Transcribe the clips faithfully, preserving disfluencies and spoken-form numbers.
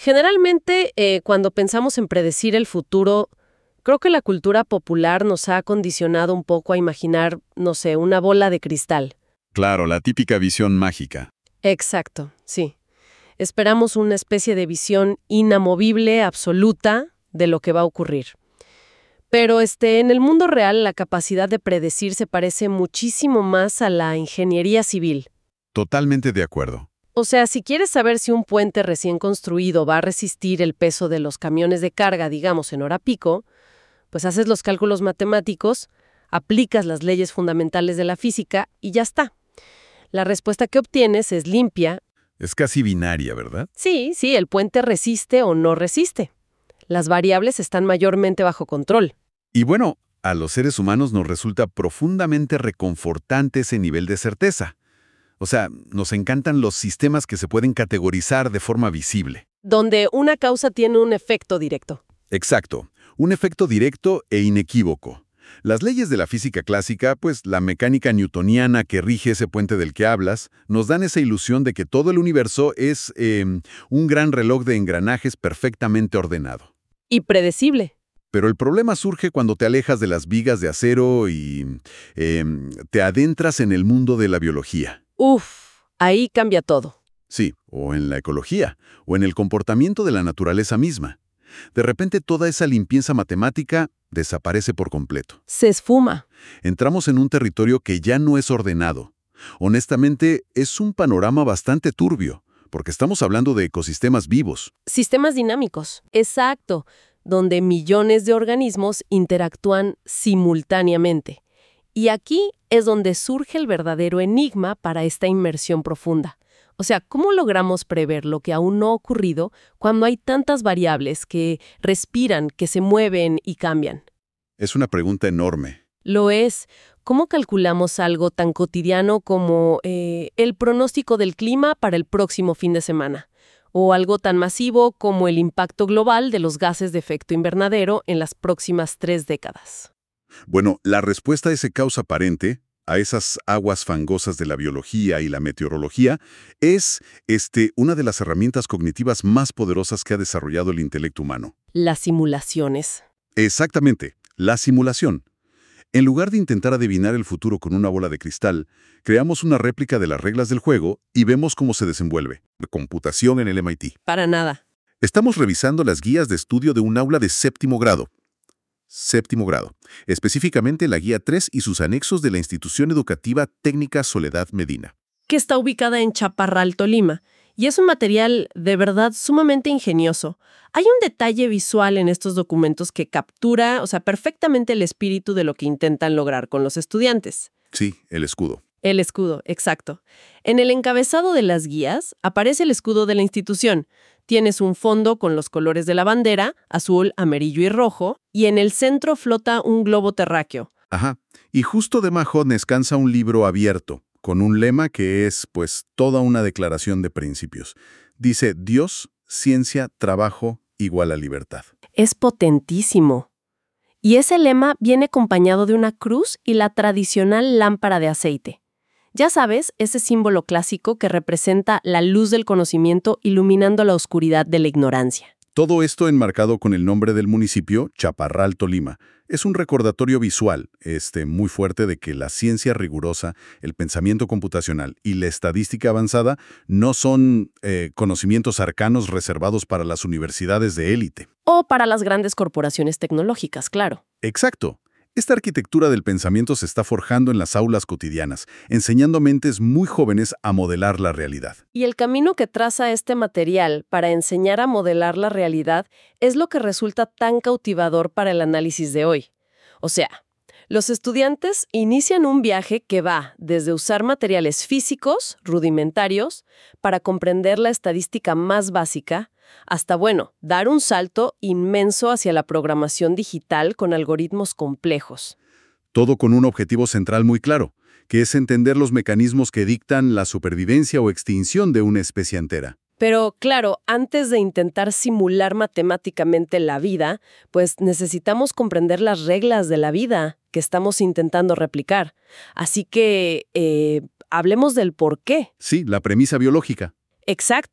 Generalmente, eh, cuando pensamos en predecir el futuro, creo que la cultura popular nos ha condicionado un poco a imaginar, no sé, una bola de cristal. Claro, la típica visión mágica. Exacto, sí. Esperamos una especie de visión inamovible, absoluta, de lo que va a ocurrir. Pero este, en el mundo real, la capacidad de predecir se parece muchísimo más a la ingeniería civil. Totalmente de acuerdo. O sea, si quieres saber si un puente recién construido va a resistir el peso de los camiones de carga, digamos, en hora pico, pues haces los cálculos matemáticos, aplicas las leyes fundamentales de la física y ya está. La respuesta que obtienes es limpia. Es casi binaria, ¿verdad? Sí, sí, el puente resiste o no resiste. Las variables están mayormente bajo control. Y bueno, a los seres humanos nos resulta profundamente reconfortante ese nivel de certeza. O sea, nos encantan los sistemas que se pueden categorizar de forma visible. Donde una causa tiene un efecto directo. Exacto, un efecto directo e inequívoco. Las leyes de la física clásica, pues la mecánica newtoniana que rige ese puente del que hablas, nos dan esa ilusión de que todo el universo es eh, un gran reloj de engranajes perfectamente ordenado. Y predecible. Pero el problema surge cuando te alejas de las vigas de acero y eh, te adentras en el mundo de la biología. Uf, ahí cambia todo. Sí, o en la ecología, o en el comportamiento de la naturaleza misma. De repente toda esa limpieza matemática desaparece por completo. Se esfuma. Entramos en un territorio que ya no es ordenado. Honestamente, es un panorama bastante turbio, porque estamos hablando de ecosistemas vivos. Sistemas dinámicos. Exacto. Donde millones de organismos interactúan simultáneamente. Y aquí es donde surge el verdadero enigma para esta inmersión profunda. O sea, ¿cómo logramos prever lo que aún no ha ocurrido cuando hay tantas variables que respiran, que se mueven y cambian? Es una pregunta enorme. Lo es. ¿Cómo calculamos algo tan cotidiano como eh, el pronóstico del clima para el próximo fin de semana? O algo tan masivo como el impacto global de los gases de efecto invernadero en las próximas tres décadas. Bueno, la respuesta a ese caos aparente, a esas aguas fangosas de la biología y la meteorología, es este, una de las herramientas cognitivas más poderosas que ha desarrollado el intelecto humano. Las simulaciones. Exactamente, la simulación. En lugar de intentar adivinar el futuro con una bola de cristal, creamos una réplica de las reglas del juego y vemos cómo se desenvuelve. Computación en el M I T. Para nada. Estamos revisando las guías de estudio de un aula de séptimo grado. Séptimo grado. Específicamente la guía tres y sus anexos de la institución educativa técnica Soledad Medina. Que está ubicada en Chaparral, Tolima. Y es un material de verdad sumamente ingenioso. Hay un detalle visual en estos documentos que captura, o sea, perfectamente el espíritu de lo que intentan lograr con los estudiantes. Sí, el escudo. El escudo, exacto. En el encabezado de las guías aparece el escudo de la institución. Tienes un fondo con los colores de la bandera, azul, amarillo y rojo, y en el centro flota un globo terráqueo. Ajá. Y justo debajo descansa un libro abierto, con un lema que es, pues, toda una declaración de principios. Dice, Dios, ciencia, trabajo, igual a libertad. Es potentísimo. Y ese lema viene acompañado de una cruz y la tradicional lámpara de aceite. Ya sabes, ese símbolo clásico que representa la luz del conocimiento iluminando la oscuridad de la ignorancia. Todo esto enmarcado con el nombre del municipio, Chaparral, Tolima. Es un recordatorio visual, este, muy fuerte de que la ciencia rigurosa, el pensamiento computacional y la estadística avanzada no son eh, conocimientos arcanos reservados para las universidades de élite. O para las grandes corporaciones tecnológicas, claro. Exacto. Esta arquitectura del pensamiento se está forjando en las aulas cotidianas, enseñando a mentes muy jóvenes a modelar la realidad. Y el camino que traza este material para enseñar a modelar la realidad es lo que resulta tan cautivador para el análisis de hoy. O sea, los estudiantes inician un viaje que va desde usar materiales físicos, rudimentarios, para comprender la estadística más básica, hasta, bueno, dar un salto inmenso hacia la programación digital con algoritmos complejos. Todo con un objetivo central muy claro, que es entender los mecanismos que dictan la supervivencia o extinción de una especie entera. Pero, claro, antes de intentar simular matemáticamente la vida, pues necesitamos comprender las reglas de la vida que estamos intentando replicar. Así que, eh, hablemos del por qué. Sí, la premisa biológica. Exacto.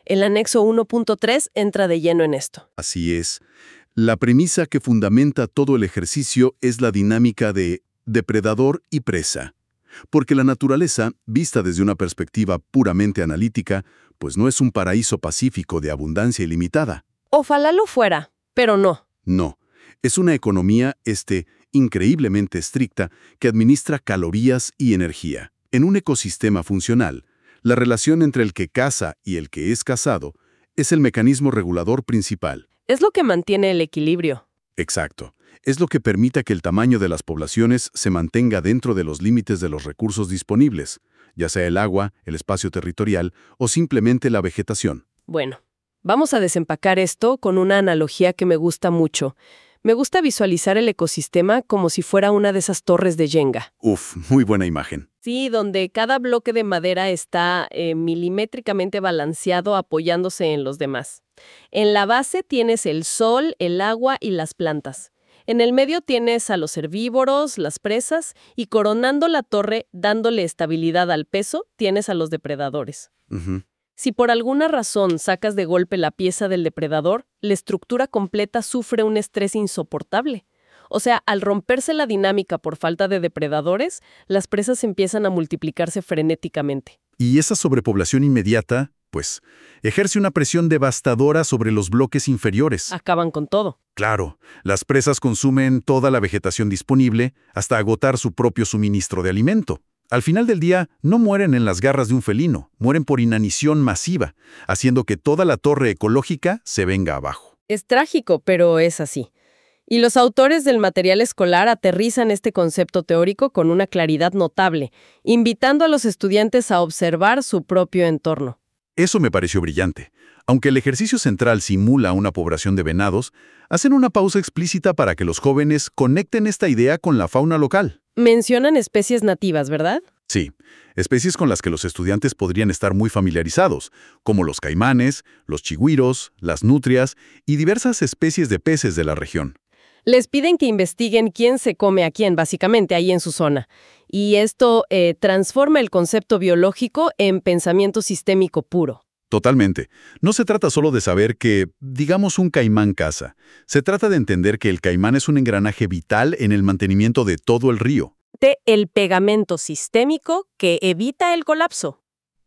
El anexo uno punto tres entra de lleno en esto. Así es. La premisa que fundamenta todo el ejercicio es la dinámica de depredador y presa. Porque la naturaleza, vista desde una perspectiva puramente analítica, pues no es un paraíso pacífico de abundancia ilimitada. Ojalá lo fuera, pero no. No, es una economía, este, increíblemente estricta que administra calorías y energía. En un ecosistema funcional, la relación entre el que caza y el que es cazado es el mecanismo regulador principal. Es lo que mantiene el equilibrio. Exacto. Es lo que permite que el tamaño de las poblaciones se mantenga dentro de los límites de los recursos disponibles, ya sea el agua, el espacio territorial o simplemente la vegetación. Bueno, vamos a desempacar esto con una analogía que me gusta mucho. Me gusta visualizar el ecosistema como si fuera una de esas torres de Jenga. Uf, muy buena imagen. Sí, donde cada bloque de madera está eh, milimétricamente balanceado apoyándose en los demás. En la base tienes el sol, el agua y las plantas. En el medio tienes a los herbívoros, las presas, y coronando la torre, dándole estabilidad al peso, tienes a los depredadores. Uh-huh. Si por alguna razón sacas de golpe la pieza del depredador, la estructura completa sufre un estrés insoportable. O sea, al romperse la dinámica por falta de depredadores, las presas empiezan a multiplicarse frenéticamente. Y esa sobrepoblación inmediata, pues, ejerce una presión devastadora sobre los bloques inferiores. Acaban con todo. Claro, las presas consumen toda la vegetación disponible hasta agotar su propio suministro de alimento. Al final del día, no mueren en las garras de un felino, mueren por inanición masiva, haciendo que toda la torre ecológica se venga abajo. Es trágico, pero es así. Y los autores del material escolar aterrizan este concepto teórico con una claridad notable, invitando a los estudiantes a observar su propio entorno. Eso me pareció brillante. Aunque el ejercicio central simula una población de venados, hacen una pausa explícita para que los jóvenes conecten esta idea con la fauna local. Mencionan especies nativas, ¿verdad? Sí, especies con las que los estudiantes podrían estar muy familiarizados, como los caimanes, los chigüiros, las nutrias y diversas especies de peces de la región. Les piden que investiguen quién se come a quién, básicamente, ahí en su zona. Y esto eh, transforma el concepto biológico en pensamiento sistémico puro. Totalmente. No se trata solo de saber que, digamos, un caimán caza. Se trata de entender que el caimán es un engranaje vital en el mantenimiento de todo el río. De el pegamento sistémico que evita el colapso.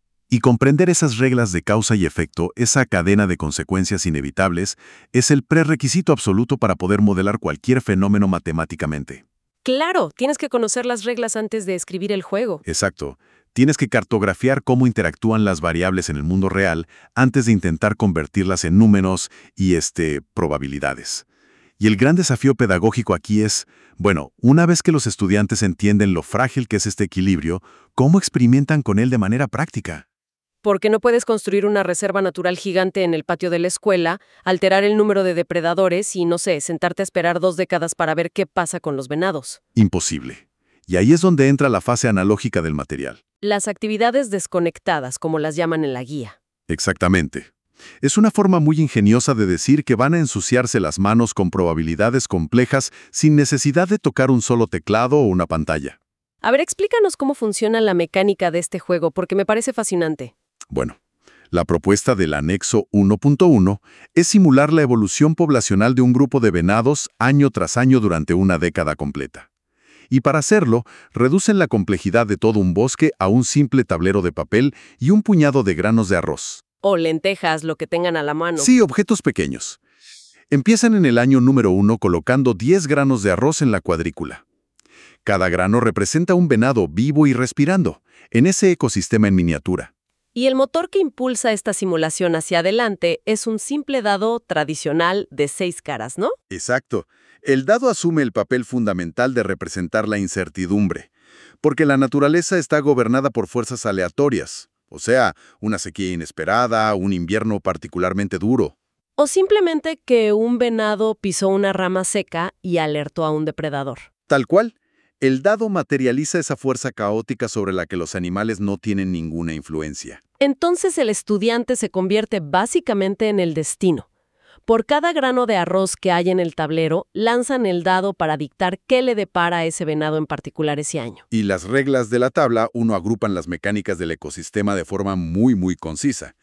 Y comprender esas reglas de causa y efecto, esa cadena de consecuencias inevitables, es el prerequisito absoluto para poder modelar cualquier fenómeno matemáticamente. Claro, tienes que conocer las reglas antes de escribir el juego. Exacto. Tienes que cartografiar cómo interactúan las variables en el mundo real antes de intentar convertirlas en números y, este, probabilidades. Y el gran desafío pedagógico aquí es, bueno, una vez que los estudiantes entienden lo frágil que es este equilibrio, ¿cómo experimentan con él de manera práctica? Porque no puedes construir una reserva natural gigante en el patio de la escuela, alterar el número de depredadores y, no sé, sentarte a esperar dos décadas para ver qué pasa con los venados. Imposible. Y ahí es donde entra la fase analógica del material. Las actividades desconectadas, como las llaman en la guía. Exactamente. Es una forma muy ingeniosa de decir que van a ensuciarse las manos con probabilidades complejas sin necesidad de tocar un solo teclado o una pantalla. A ver, explícanos cómo funciona la mecánica de este juego, porque me parece fascinante. Bueno, la propuesta del anexo uno punto uno es simular la evolución poblacional de un grupo de venados año tras año durante una década completa. Y para hacerlo, reducen la complejidad de todo un bosque a un simple tablero de papel y un puñado de granos de arroz. O lentejas, lo que tengan a la mano. Sí, objetos pequeños. Empiezan en el año número uno colocando diez granos de arroz en la cuadrícula. Cada grano representa un venado vivo y respirando, en ese ecosistema en miniatura. Y el motor que impulsa esta simulación hacia adelante es un simple dado tradicional de seis caras, ¿no? Exacto. El dado asume el papel fundamental de representar la incertidumbre, porque la naturaleza está gobernada por fuerzas aleatorias, o sea, una sequía inesperada, un invierno particularmente duro. O simplemente que un venado pisó una rama seca y alertó a un depredador. Tal cual. El dado materializa esa fuerza caótica sobre la que los animales no tienen ninguna influencia. Entonces el estudiante se convierte básicamente en el destino. Por cada grano de arroz que hay en el tablero, lanzan el dado para dictar qué le depara a ese venado en particular ese año. Y las reglas de la tabla, uno agrupan las mecánicas del ecosistema de forma muy, muy concisa.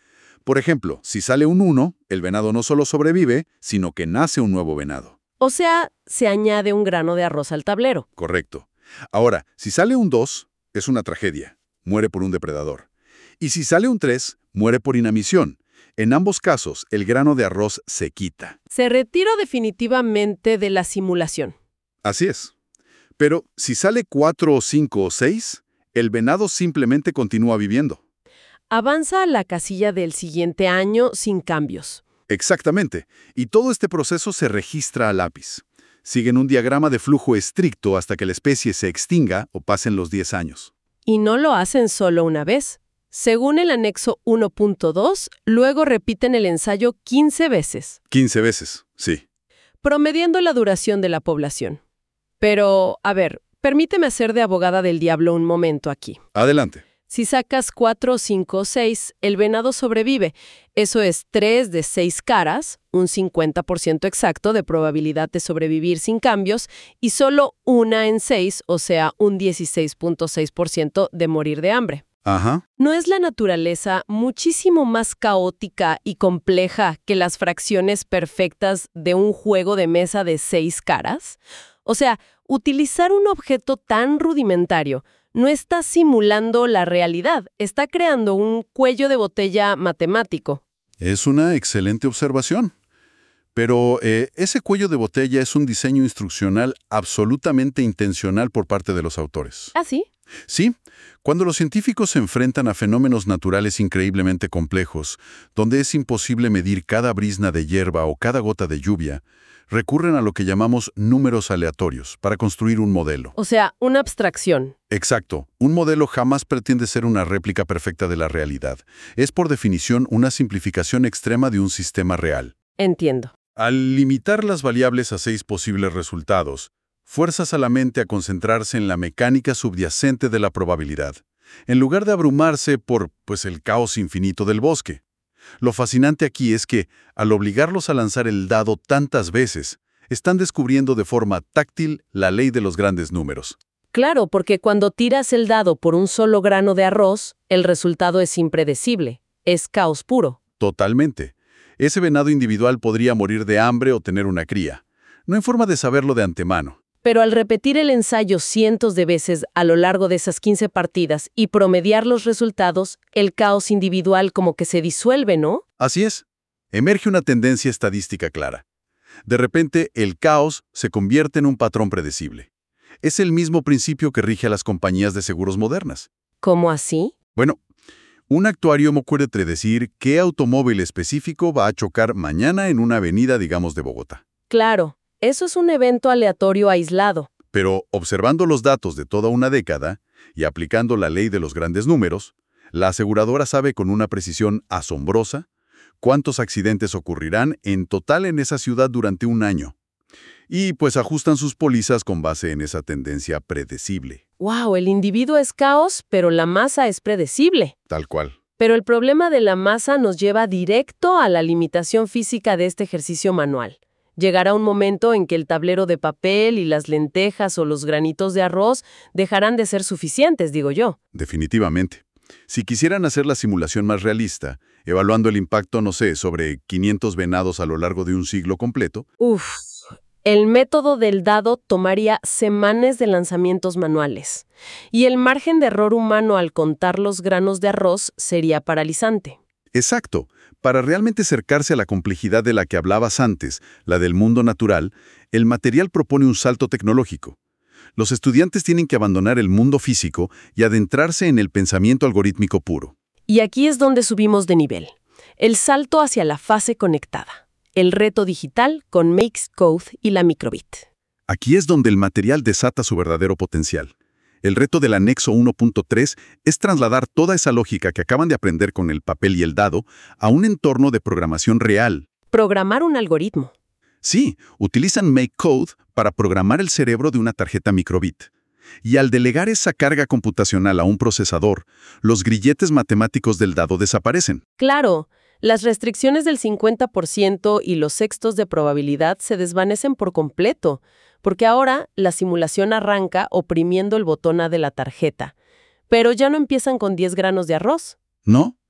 Por ejemplo, si sale un uno, el venado no solo sobrevive, sino que nace un nuevo venado. O sea, se añade un grano de arroz al tablero. Correcto. Ahora, si sale un dos, es una tragedia. Muere por un depredador. Y si sale un tres, muere por inanición. En ambos casos, el grano de arroz se quita. Se retira definitivamente de la simulación. Así es. Pero si sale cuatro o cinco o seis, el venado simplemente continúa viviendo. Avanza a la casilla del siguiente año sin cambios. Exactamente. Y todo este proceso se registra a lápiz. Siguen un diagrama de flujo estricto hasta que la especie se extinga o pasen los diez años. Y no lo hacen solo una vez. Según el anexo uno punto dos, luego repiten el ensayo quince veces. quince veces, sí. Promediando la duración de la población. Pero, a ver, permíteme hacer de abogada del diablo un momento aquí. Adelante. Si sacas cuatro, cinco o seis, el venado sobrevive. Eso es tres de seis caras, un cincuenta por ciento exacto de probabilidad de sobrevivir sin cambios, y solo una en seis, o sea, un dieciséis punto seis por ciento de morir de hambre. Ajá. ¿No es la naturaleza muchísimo más caótica y compleja que las fracciones perfectas de un juego de mesa de seis caras? O sea, utilizar un objeto tan rudimentario no está simulando la realidad, está creando un cuello de botella matemático. Es una excelente observación. Pero eh, ese cuello de botella es un diseño instruccional absolutamente intencional por parte de los autores. ¿Ah, sí? Sí, cuando los científicos se enfrentan a fenómenos naturales increíblemente complejos, donde es imposible medir cada brizna de hierba o cada gota de lluvia, recurren a lo que llamamos números aleatorios para construir un modelo. O sea, una abstracción. Exacto. Un modelo jamás pretende ser una réplica perfecta de la realidad. Es por definición una simplificación extrema de un sistema real. Entiendo. Al limitar las variables a seis posibles resultados, fuerzas a la mente a concentrarse en la mecánica subyacente de la probabilidad, en lugar de abrumarse por, pues, el caos infinito del bosque. Lo fascinante aquí es que, al obligarlos a lanzar el dado tantas veces, están descubriendo de forma táctil la ley de los grandes números. Claro, porque cuando tiras el dado por un solo grano de arroz, el resultado es impredecible. Es caos puro. Totalmente. Ese venado individual podría morir de hambre o tener una cría. No hay forma de saberlo de antemano. Pero al repetir el ensayo cientos de veces a lo largo de esas quince partidas y promediar los resultados, el caos individual como que se disuelve, ¿no? Así es. Emerge una tendencia estadística clara. De repente, el caos se convierte en un patrón predecible. Es el mismo principio que rige a las compañías de seguros modernas. ¿Cómo así? Bueno, un actuario puede predecir qué automóvil específico va a chocar mañana en una avenida, digamos, de Bogotá. Claro, eso es un evento aleatorio aislado. Pero observando los datos de toda una década y aplicando la ley de los grandes números, la aseguradora sabe con una precisión asombrosa cuántos accidentes ocurrirán en total en esa ciudad durante un año. Y pues ajustan sus pólizas con base en esa tendencia predecible. ¡Wow! El individuo es caos, pero la masa es predecible. Tal cual. Pero el problema de la masa nos lleva directo a la limitación física de este ejercicio manual. Llegará un momento en que el tablero de papel y las lentejas o los granitos de arroz dejarán de ser suficientes, digo yo. Definitivamente. Si quisieran hacer la simulación más realista, evaluando el impacto, no sé, sobre quinientos venados a lo largo de un siglo completo. Uf, el método del dado tomaría semanas de lanzamientos manuales. Y el margen de error humano al contar los granos de arroz sería paralizante. Exacto. Para realmente acercarse a la complejidad de la que hablabas antes, la del mundo natural, el material propone un salto tecnológico. Los estudiantes tienen que abandonar el mundo físico y adentrarse en el pensamiento algorítmico puro. Y aquí es donde subimos de nivel. El salto hacia la fase conectada. El reto digital con MakeCode y la microbit. Aquí es donde el material desata su verdadero potencial. El reto del anexo uno punto tres es trasladar toda esa lógica que acaban de aprender con el papel y el dado a un entorno de programación real. Programar un algoritmo. Sí, utilizan MakeCode para programar el cerebro de una tarjeta microbit. Y al delegar esa carga computacional a un procesador, los grilletes matemáticos del dado desaparecen. Claro, las restricciones del cincuenta por ciento y los sextos de probabilidad se desvanecen por completo, porque ahora la simulación arranca oprimiendo el botón A de la tarjeta. Pero ya no empiezan con diez granos de arroz. ¿No?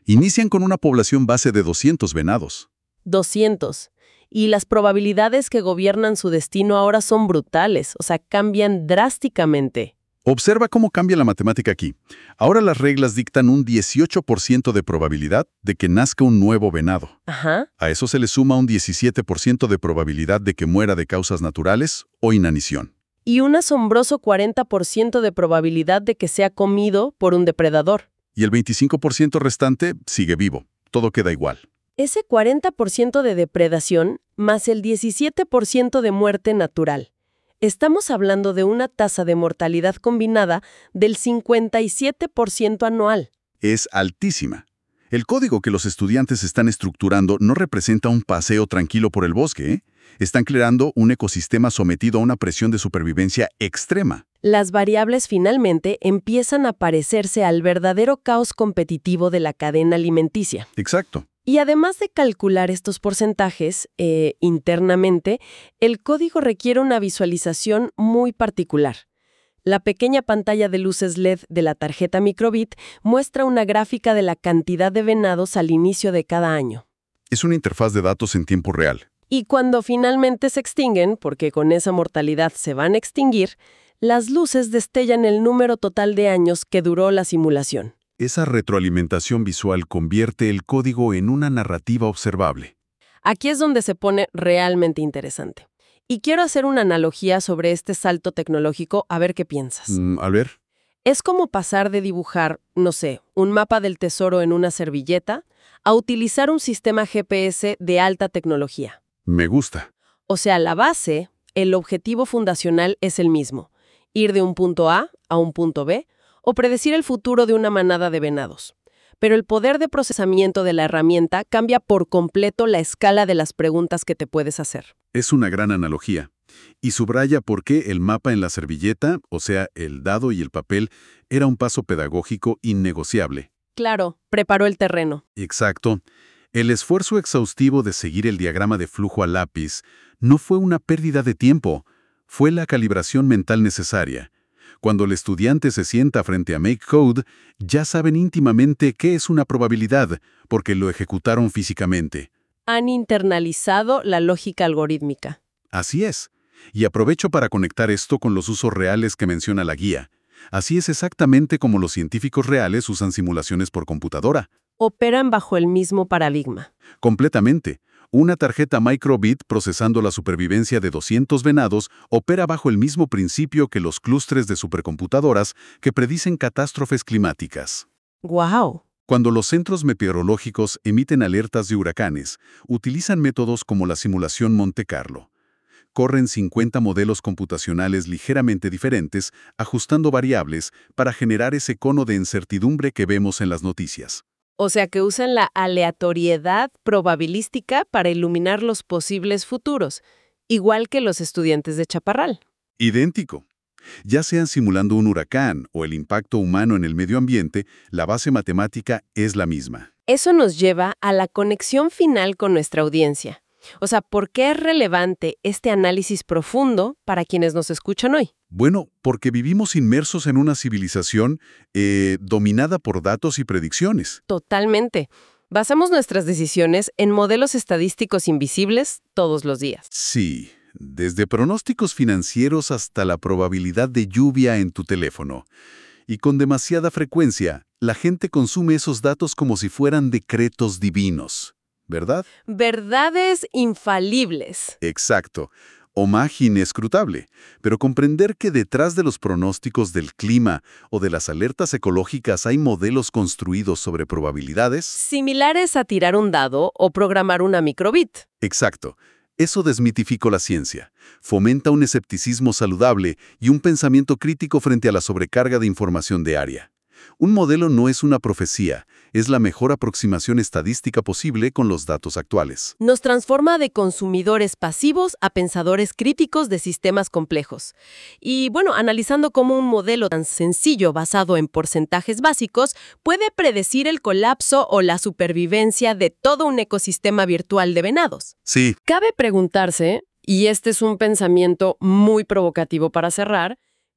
Inician con una población base de doscientos venados. doscientos. Y las probabilidades que gobiernan su destino ahora son brutales, o sea, cambian drásticamente. Observa cómo cambia la matemática aquí. Ahora las reglas dictan un dieciocho por ciento de probabilidad de que nazca un nuevo venado. Ajá. A eso se le suma un diecisiete por ciento de probabilidad de que muera de causas naturales o inanición. Y un asombroso cuarenta por ciento de probabilidad de que sea comido por un depredador. Y el veinticinco por ciento restante sigue vivo. Todo queda igual. Ese cuarenta por ciento de depredación más el diecisiete por ciento de muerte natural. Estamos hablando de una tasa de mortalidad combinada del cincuenta y siete por ciento anual. Es altísima. El código que los estudiantes están estructurando no representa un paseo tranquilo por el bosque, ¿eh? Están creando un ecosistema sometido a una presión de supervivencia extrema. Las variables finalmente empiezan a parecerse al verdadero caos competitivo de la cadena alimenticia. Exacto. Y además de calcular estos porcentajes eh, internamente, el código requiere una visualización muy particular. La pequeña pantalla de luces L E D de la tarjeta Microbit muestra una gráfica de la cantidad de venados al inicio de cada año. Es una interfaz de datos en tiempo real. Y cuando finalmente se extinguen, porque con esa mortalidad se van a extinguir, las luces destellan el número total de años que duró la simulación. Esa retroalimentación visual convierte el código en una narrativa observable. Aquí es donde se pone realmente interesante. Y quiero hacer una analogía sobre este salto tecnológico, a ver qué piensas. Mm, a ver. Es como pasar de dibujar, no sé, un mapa del tesoro en una servilleta, a utilizar un sistema G P S de alta tecnología. Me gusta. O sea, la base, el objetivo fundacional es el mismo. Ir de un punto A a un punto B, o predecir el futuro de una manada de venados. Pero el poder de procesamiento de la herramienta cambia por completo la escala de las preguntas que te puedes hacer. Es una gran analogía. Y subraya por qué el mapa en la servilleta, o sea, el dado y el papel, era un paso pedagógico innegociable. Claro, preparó el terreno. Exacto. El esfuerzo exhaustivo de seguir el diagrama de flujo a lápiz no fue una pérdida de tiempo, fue la calibración mental necesaria. Cuando el estudiante se sienta frente a MakeCode, ya saben íntimamente qué es una probabilidad, porque lo ejecutaron físicamente. Han internalizado la lógica algorítmica. Así es. Y aprovecho para conectar esto con los usos reales que menciona la guía. Así es exactamente como los científicos reales usan simulaciones por computadora. Operan bajo el mismo paradigma. Completamente. Una tarjeta Microbit procesando la supervivencia de doscientos venados opera bajo el mismo principio que los clústeres de supercomputadoras que predicen catástrofes climáticas. ¡Guau! Cuando los centros meteorológicos emiten alertas de huracanes, utilizan métodos como la simulación Monte Carlo. Corren cincuenta modelos computacionales ligeramente diferentes, ajustando variables para generar ese cono de incertidumbre que vemos en las noticias. O sea que usan la aleatoriedad probabilística para iluminar los posibles futuros, igual que los estudiantes de Chaparral. Idéntico. Ya sean simulando un huracán o el impacto humano en el medio ambiente, la base matemática es la misma. Eso nos lleva a la conexión final con nuestra audiencia. O sea, ¿por qué es relevante este análisis profundo para quienes nos escuchan hoy? Bueno, porque vivimos inmersos en una civilización eh, dominada por datos y predicciones. Totalmente. Basamos nuestras decisiones en modelos estadísticos invisibles todos los días. Sí, desde pronósticos financieros hasta la probabilidad de lluvia en tu teléfono. Y con demasiada frecuencia, la gente consume esos datos como si fueran decretos divinos. ¿Verdad? Verdades infalibles. Exacto. O magia inescrutable. Pero comprender que detrás de los pronósticos del clima o de las alertas ecológicas hay modelos construidos sobre probabilidades. Similares a tirar un dado o programar una microbit. Exacto. Eso desmitificó la ciencia. Fomenta un escepticismo saludable y un pensamiento crítico frente a la sobrecarga de información diaria. Un modelo no es una profecía, es la mejor aproximación estadística posible con los datos actuales. Nos transforma de consumidores pasivos a pensadores críticos de sistemas complejos. Y bueno, analizando cómo un modelo tan sencillo basado en porcentajes básicos puede predecir el colapso o la supervivencia de todo un ecosistema virtual de venados. Sí. Cabe preguntarse, y este es un pensamiento muy provocativo para cerrar,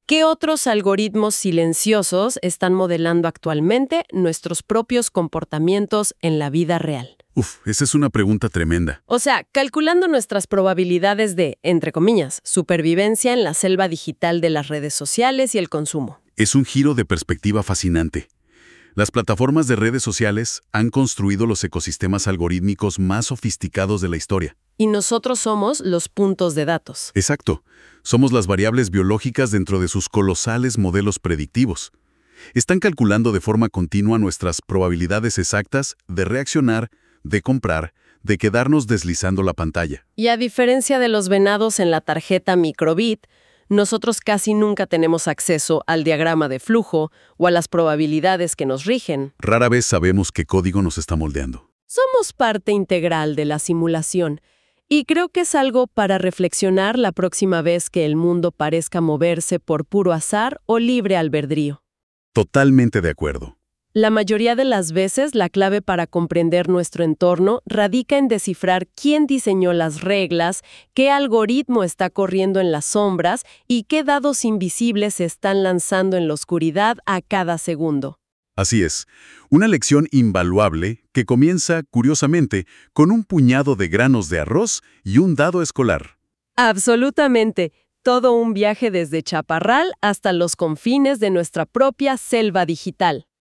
¿Qué otros algoritmos silenciosos están modelando actualmente nuestros propios comportamientos en la vida real? Uf, esa es una pregunta tremenda. O sea, calculando nuestras probabilidades de, entre comillas, supervivencia en la selva digital de las redes sociales y el consumo. Es un giro de perspectiva fascinante. Las plataformas de redes sociales han construido los ecosistemas algorítmicos más sofisticados de la historia. Y nosotros somos los puntos de datos. Exacto. Somos las variables biológicas dentro de sus colosales modelos predictivos. Están calculando de forma continua nuestras probabilidades exactas de reaccionar, de comprar, de quedarnos deslizando la pantalla. Y a diferencia de los venados en la tarjeta microbit, nosotros casi nunca tenemos acceso al diagrama de flujo o a las probabilidades que nos rigen. Rara vez sabemos qué código nos está moldeando. Somos parte integral de la simulación, y creo que es algo para reflexionar la próxima vez que el mundo parezca moverse por puro azar o libre albedrío. Totalmente de acuerdo. La mayoría de las veces la clave para comprender nuestro entorno radica en descifrar quién diseñó las reglas, qué algoritmo está corriendo en las sombras y qué dados invisibles se están lanzando en la oscuridad a cada segundo. Así es, una lección invaluable que comienza, curiosamente, con un puñado de granos de arroz y un dado escolar. Absolutamente. Todo un viaje desde Chaparral hasta los confines de nuestra propia selva digital.